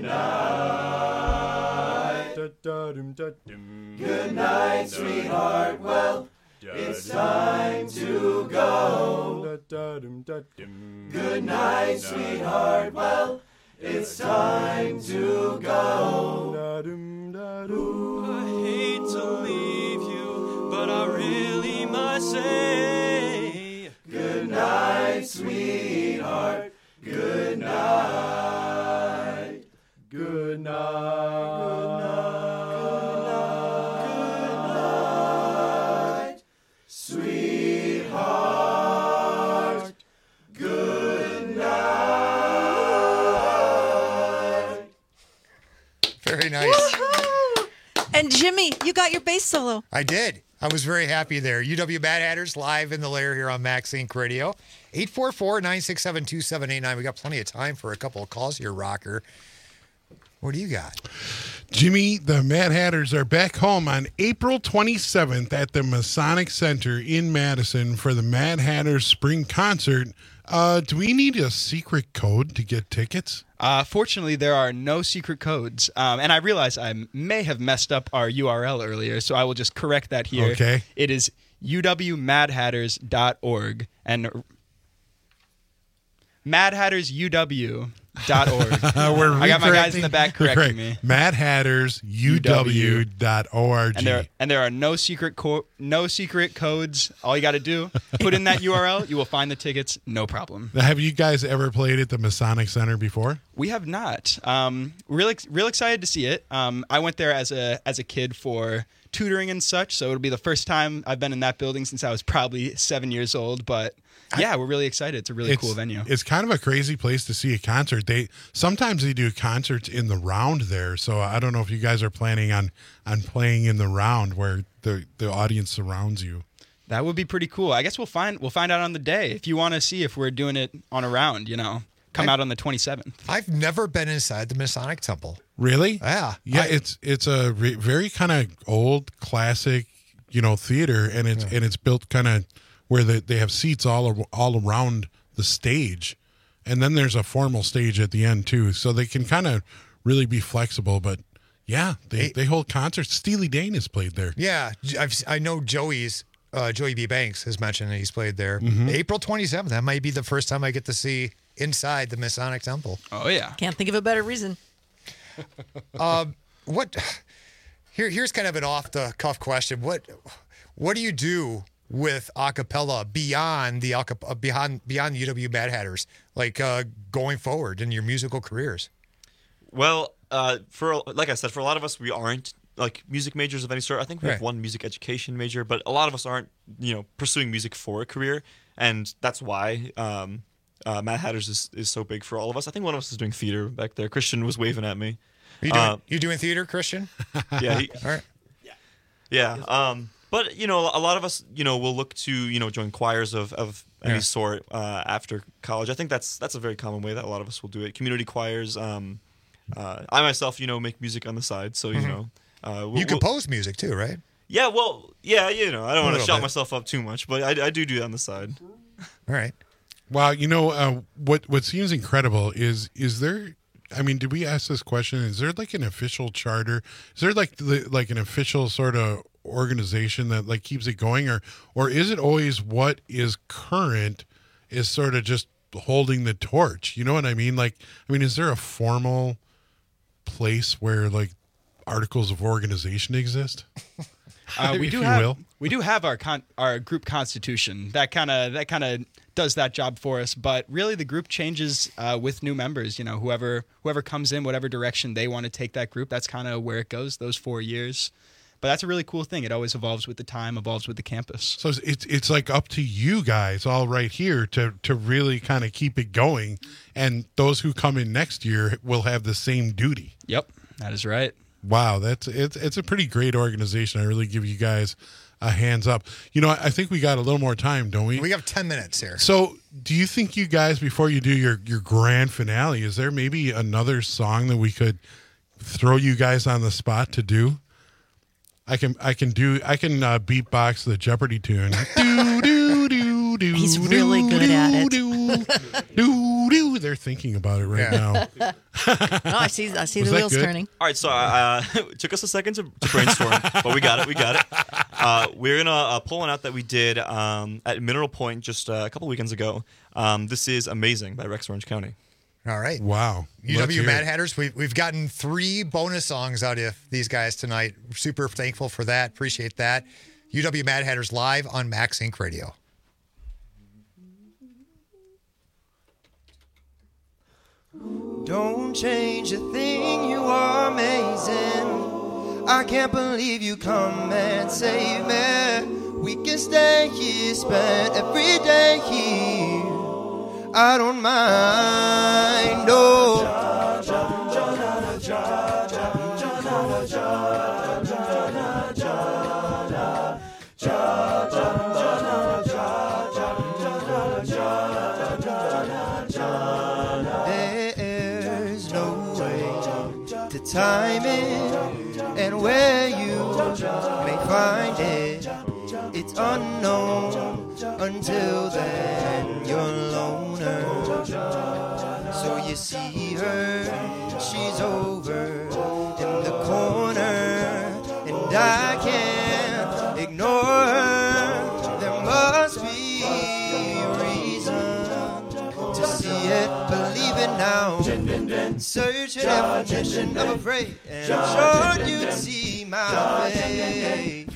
night. Good night, sweetheart. Well, it's time to go. Good night, sweetheart. Well, it's time to go. I hate to leave you, but I really must say, good night, sweetheart. Good night. Good night. Sweetheart. Good night. Very nice. And Jimmy, you got your bass solo. I did. I was very happy there. UW Mad Hatters live in the lair here on Max Inc. Radio. 844-967-2789. We got plenty of time for a couple of calls here, Rocker. What do you got? Jimmy, the Mad Hatters are back home on April 27th at the Masonic Center in Madison for the Mad Hatters Spring Concert. Do we need a secret code to get tickets? Fortunately, there are no secret codes. And I realize I may have messed up our URL earlier, so I will just correct that here. Okay. It is uwmadhatters.org and madhattersuw.org. I got my guys in the back correcting me. madhattersuw.org. And there are no secret codes. All you got to do, put in that URL, you will find the tickets, no problem. Now, have you guys ever played at the Masonic Center before? We have not. Real excited to see it. I went there as a kid for tutoring and such, so it'll be the first time I've been in that building since I was probably 7 years old. But yeah, we're really excited. It's a really cool venue. It's kind of a crazy place to see a concert. Sometimes they do concerts in the round there, so I don't know if you guys are planning on playing in the round where the audience surrounds you. That would be pretty cool. I guess we'll find out on the day. If you want to see if we're doing it on a round, come out on the 27th. I've never been inside the Masonic Temple. Really? Yeah. Yeah, it's a very kind of old classic, theater, and it's built kind of where they have seats all around the stage, and then there's a formal stage at the end too, so they can kind of really be flexible. But yeah, they hold concerts. Steely Dan has played there. Yeah, I know Joey B. Banks has mentioned that he's played there. Mm-hmm. April 27th. That might be the first time I get to see inside the Masonic Temple. Oh yeah, can't think of a better reason. Here's kind of an off the cuff question. What do you do with a cappella beyond the UW Mad Hatters, like going forward in your musical careers? Well, like I said, for a lot of us, we aren't like music majors of any sort. I think we have one music education major, but a lot of us aren't, pursuing music for a career, and that's why Mad Hatters is so big for all of us. I think one of us is doing theater back there. Christian was waving at me. You doing theater, Christian? Yeah. All right. Yeah. But, a lot of us, will look to, join choirs of any sort after college. I think that's a very common way that a lot of us will do it. Community choirs. I myself, make music on the side. So, you compose music too, right? Yeah, well, yeah, I don't want to shout myself up too much, but I do that on the side. All right. Wow, what seems incredible is there... I mean, did we ask this question? Is there like an official charter? Is there like an official sort of organization that like keeps it going, or is it always what is current is sort of just holding the torch? You know what I mean? Is there a formal place where like articles of organization exist? We do have our group constitution that kind of does that job for us, but really the group changes with new members. Whoever comes in, whatever direction they want to take that group, that's kind of where it goes those 4 years. But that's a really cool thing. It always evolves with the time, evolves with the campus. So it's like up to you guys all right here to really kind of keep it going, and those who come in next year will have the same duty. Yep, that is right. Wow, it's a pretty great organization. I really give you guys a hands up. I think we got a little more time, don't we? We have 10 minutes here. So, do you think you guys, before you do your grand finale, is there maybe another song that we could throw you guys on the spot to do? I can beatbox the Jeopardy tune. Do do do do. He's really good at it. Do do. They're thinking about it right now. No, I see the wheels turning. All right, so it took us a second to brainstorm, but we got it. We're gonna pull one out that we did at Mineral Point just a couple weekends ago. This is Amazing by Rex Orange County. All right. Wow. UW Mad Hatters, we've gotten 3 bonus songs out of these guys tonight. Super thankful for that. Appreciate that. UW Mad Hatters live on Max Inc. Radio. Don't change a thing, you are amazing. I can't believe you come and save me. We can stay here, spend every day here. I don't mind, no. There's no way to time it, and where you may find it, it's unknown. Until then, you're a loner. So you see her, she's over in the corner, and I can't ignore her. There must be a reason to see it, believe it now. Search a definition of afraid, and I'm sure you'd see my face.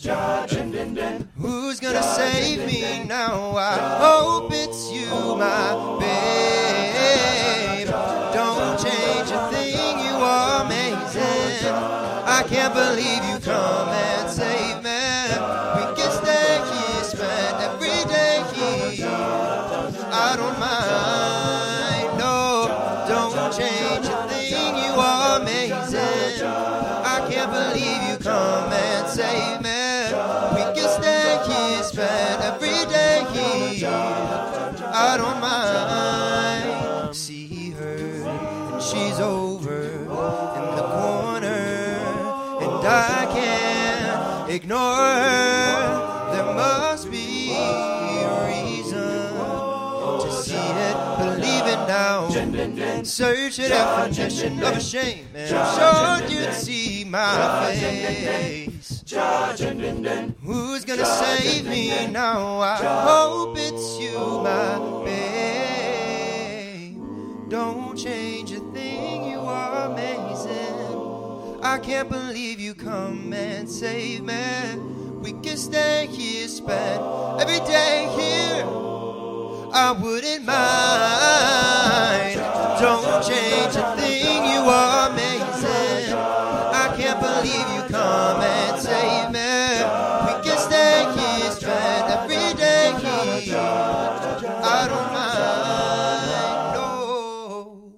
Who's gonna save me now? I hope it's you, my babe. Don't change a thing, you are amazing. I can't believe you come and save me. We can stay here, spend every day here. I don't mind, no. Don't change a thing, you are amazing. I can't believe you come and save me. Spend every day here. I don't mind. See her, and she's over in the corner, and I can't ignore her. There must be a reason to see it, believe it now. Search a definition of a shame, and I'm sure you'd see my face. Who's gonna save me now? I hope it's you, my babe. Don't change a thing, you are amazing. I can't believe you come and save me. We can stay here, spend every day here. I wouldn't mind. Don't change a thing, you are amazing. I can't believe you come and save me. We can stay here, spend every day here. I don't mind, no.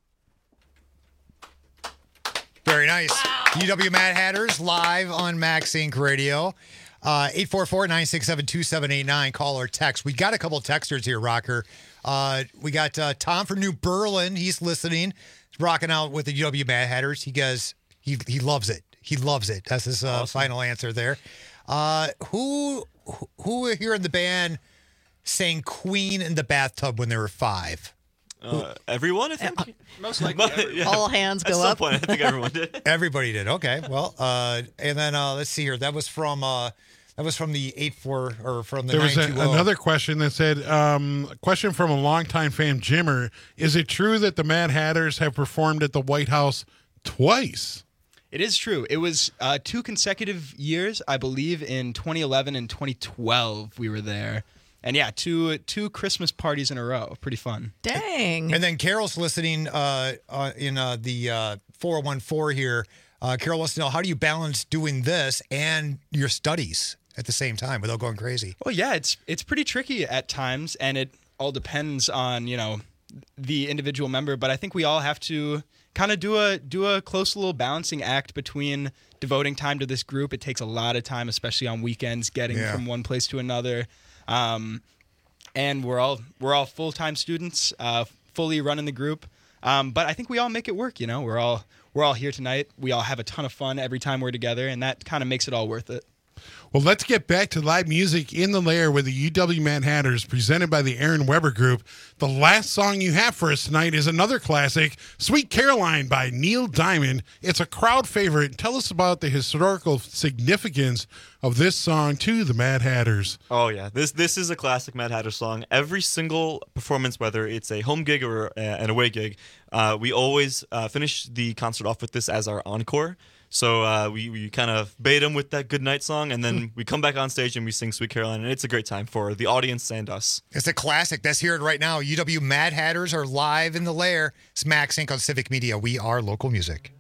Very nice. UW Mad Hatters live on Max Inc. Radio. 844-967-2789. Call or text. We got a couple texters here, Rocker. We got Tom from New Berlin. He's listening. He's rocking out with the UW Mad Hatters. He goes, he loves it. He loves it. That's his final answer there. Who here in the band sang Queen in the bathtub when they were 5? Everyone, I think. Most likely. Yeah. All hands go At some up. point, I think everyone did. Everybody did. Okay. Well, and then let's see here. That was from the 84 or from the There was 920. another question that said, question from a longtime fan, Jimmer. Is it true that the Mad Hatters have performed at the White House twice? It is true. It was 2 consecutive years, I believe, in 2011 and 2012 we were there. And yeah, two Christmas parties in a row. Pretty fun. Dang. And then Carol's listening in the 414 here. Carol wants to know, how do you balance doing this and your studies at the same time without going crazy? Well, yeah, it's pretty tricky at times, and it all depends on, the individual member. But I think we all have to kind of do a close little balancing act between devoting time to this group. It takes a lot of time, especially on weekends, getting from one place to another. And we're all full-time students, fully running the group. But I think we all make it work. You know, we're all here tonight. We all have a ton of fun every time we're together, and that kind of makes it all worth it. Well, let's get back to live music in the lair with the UW Mad Hatters, presented by the Aaron Weber Group. The last song you have for us tonight is another classic, Sweet Caroline by Neil Diamond. It's a crowd favorite. Tell us about the historical significance of this song to the Mad Hatters. Oh, yeah. This is a classic Mad Hatter song. Every single performance, whether it's a home gig or an away gig, we always finish the concert off with this as our encore. So we kind of bait them with that Good Night song, and then we come back on stage and we sing Sweet Caroline, and it's a great time for the audience and us. It's a classic. Let's hear it right now. UW Mad Hatters are live in the lair. It's Max Inc. on Civic Media. We are local music.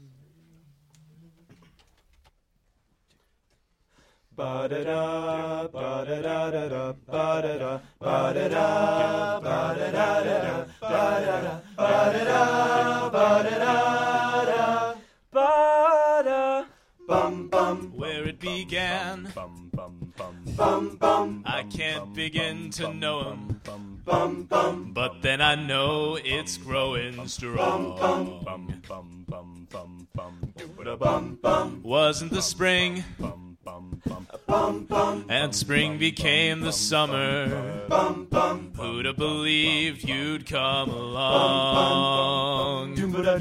Ba-da-da, ba-da-da-da-da, ba-da-da, ba-da-da, ba-da-da-da-da, ba-da-da, ba-da-da, ba-da-da-da, ba-da, bum bum. Where it began, bum bum bum bum. I can't begin to know him, bum bum. but then I know it's growing strong. Bum bum bum bum bum bum bum bum. Wasn't the spring, Bum bum. and spring became the summer. Bum bum. Who'd have believed you'd come along?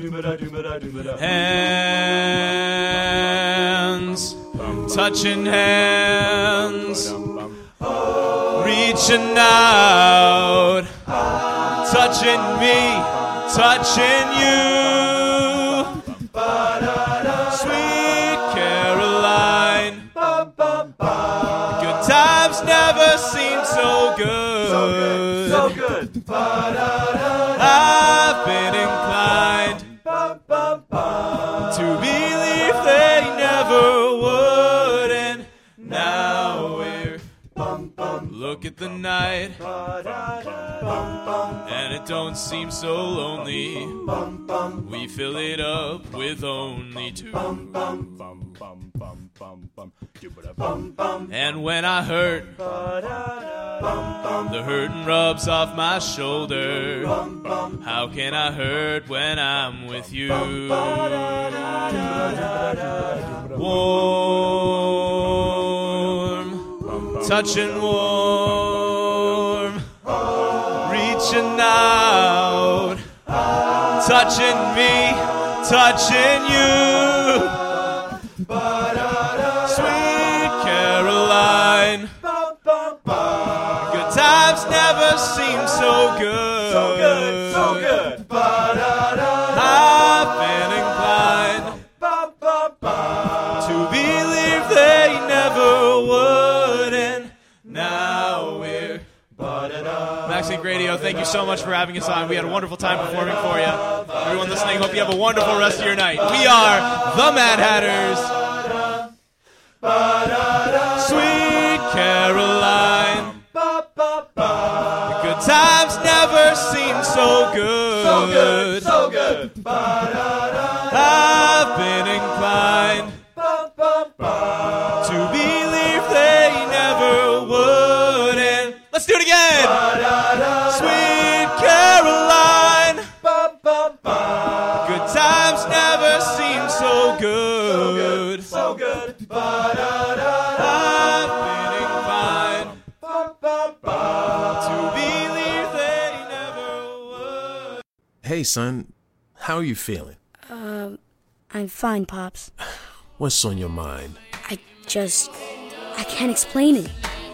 Hands, touching hands, reaching out, touching me, touching you. Sweet Caroline, good times never seem so good. So good. I've been inclined to believe they never would, and now we're look at the night, and it don't seem so lonely. We fill it up with only two. And when I hurt, the hurting rubs off my shoulder. How can I hurt when I'm with you? Warm, touching warm, reaching out, touching me, touching you. Sweet Caroline, good times never seem so good. So good. I've been inclined to believe they never would, and now we're Max Inc. Radio. Thank you so much for having us on. We had a wonderful time performing for you. Everyone listening, hope you have a wonderful rest of your night. We are the Mad Hatters. Sweet Caroline, the good times never seem so good. So good. I've been inclined to believe they never would, and let's do it again. Sweet Caroline, good times never seem so good. So good. I've been inclined to believe they never would. Hey, son, how are you feeling? I'm fine, Pops. What's on your mind? I can't explain it.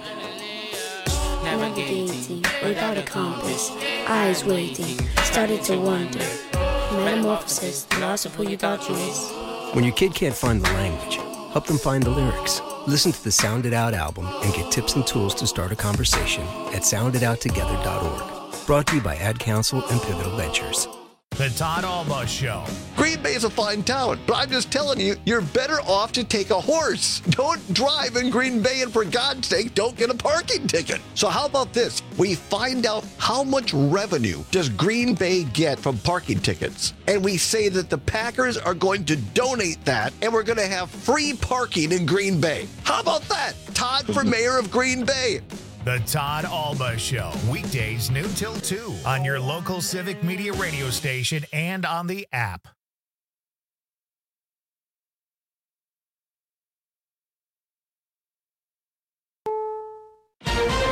Navigating without a compass, eyes waiting, started to wonder. Metamorphosis, the loss of who you thought you was. When your kid can't find the language, help them find the lyrics. Listen to the Sound It Out album and get tips and tools to start a conversation at soundidouttogether.org. Brought to you by Ad Council and Pivotal Ventures. The Todd Alba Show. Green Bay is a fine town, but I'm just telling you, you're better off to take a horse. Don't drive in Green Bay, and for God's sake, don't get a parking ticket. So how about this? We find out how much revenue does Green Bay get from parking tickets, and we say that the Packers are going to donate that, and we're going to have free parking in Green Bay. How about that? Todd for mayor of Green Bay. The Todd Alba Show. Weekdays noon till 2 on your local Civic Media radio station and on the app.